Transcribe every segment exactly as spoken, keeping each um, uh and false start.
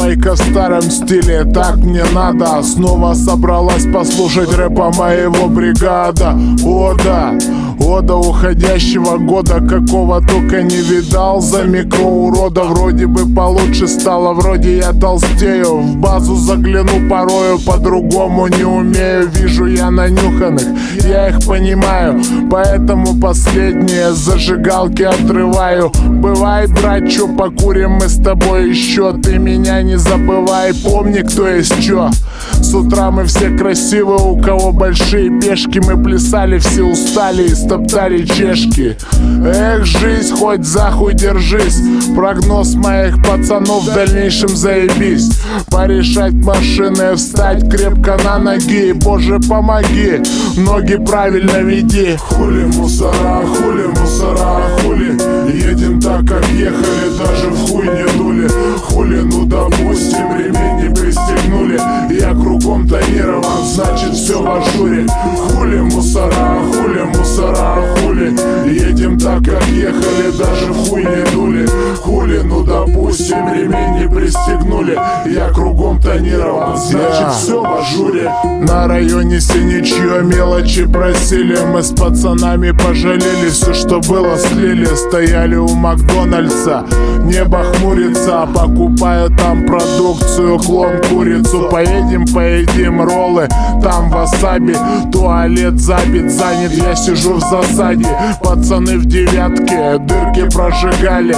Байка в старом стиле, так мне надо. Снова собралась послушать рэпа моего бригада. О да, о да уходящего года, какого только не видал. За микроурода вроде бы получше стало, вроде я толстею. В базу загляну порою, по-другому не умею. Вижу я нанюханных, я их понимаю, поэтому последние зажигалки отрываю. Бывай, брат, чё, покурим мы с тобой еще. Ты меня не забывай, помни, кто есть чё. С утра мы все красивые, у кого большие пешки. Мы плясали, все устали и стоптали чешки. Эх, жизнь, хоть захуй держись. Прогноз моих пацанов в дальнейшем заебись. Порешать машины, встать крепко на ноги. Боже, помоги, ноги правильно веди. Хули мусора, хули мусора, хули. Едем так, как ехали, даже в хуй не дули. Хули, ну допустим, ремень не пристегнули. Я кругом тонирован, значит все в ажуре. Хули мусора, хули мусора, хули. Едем так, как ехали, даже в хуй не дули. Хули, ну допустим, ремень не пристегнули. Я кругом тонирован, значит yeah. все в ажуре. На районе Синичье мелочи просили. Мы с пацанами пожалели, все, что было, слили. Стояли у Макдональдса, небо хмурится. Покупаю там продукцию, клон, курицу. Поедем, поедим роллы, там васаби. Туалет забит, занят, я сижу в засаде. Пацаны в девятке дырки прожигали.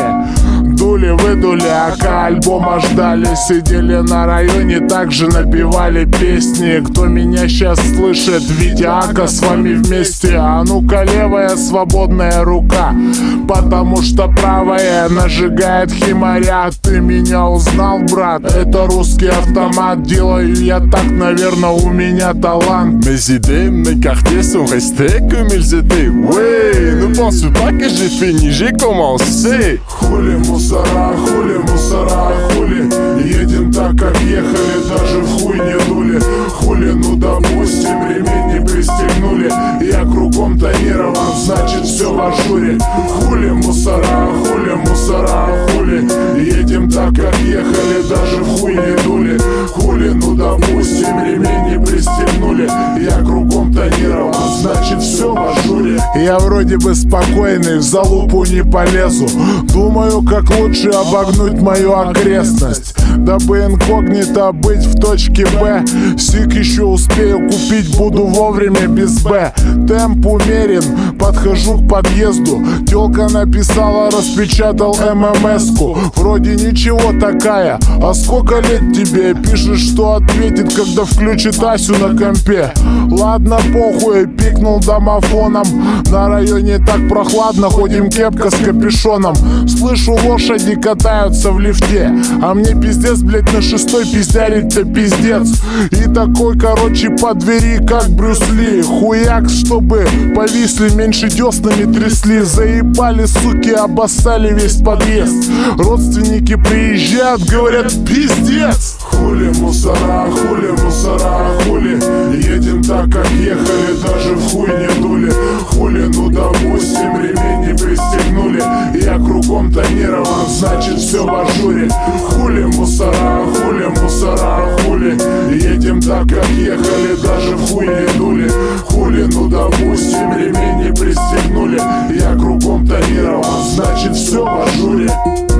Дули, выдули, ака альбома ждали. Сидели на районе, также напевали песни. Кто меня сейчас слышит, Витя, Ака, с вами вместе. А ну-ка, левая свободная рука, потому что правая нажигает химаря. Ты меня узнал, брат? Это русский автомат. Делаю я так, наверное, у меня талант. Mes idées, mes quartiers sont restés comme ils étaient. Ouais, ne pense pas que j'ai fini, j'ai commencé. Хули мусора, хули мусора, хули. Едем так, как ехали, даже в хуй не дули. Хули, ну допустим, ремень не пристегнули. Я кругом тонирован, значит все в ажуре. Хули мусора, хули мусора, хули. Едем так, как ехали, даже в хуй не дули. Хули, ну допустим, ремень не пристегнули. Я кругом тонирован, значит все в ажуре. Я вроде бы спокойный, в залупу не полезу. Думаю, как лучше обогнуть мою окрестность, дабы инкогнито быть в точке Б. Сик еще успею купить, буду вовремя без Б. Темп умерен, подхожу к подъезду. Тёлка написала, распечатал эм эм эс-ку. Вроде ничего такая, а сколько лет тебе? Пишешь, что ответит, когда включит Асю на компе. Ладно, похуй, пикнул домофоном. На районе так прохладно, ходим кепка с капюшоном. Слышу, лошади катаются в лифте, а мне пиздец, блять, на шестой пиздярить-то пиздец. И такой, короче, по двери, как Брюс Ли. Хуяк, чтобы повисли, меньше деснами трясли. Заебали, суки, обоссали весь подъезд. Родственники приезжают, говорят, пиздец. Хули мусора, хули мусора, хули. Едем так, как ехали, даже в хуй не дули. Хули, ну допустим, ремень не пристегнули. Я кругом тонирован, значит все в ажуре. Хули мусора, хули мусора, хули. Едем так, как ехали, даже в хуй не дули. Хули, ну допустим, ремень не пристегнули. Я кругом тонирован, значит все в ажуре.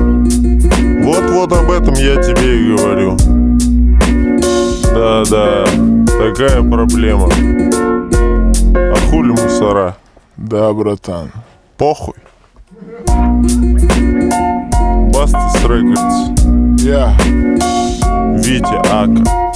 Вот-вот об этом я тебе и говорю. Да-да, такая проблема. А хули мусора? Да, братан. Похуй. Бастас Рекордс. Я Витя Ака.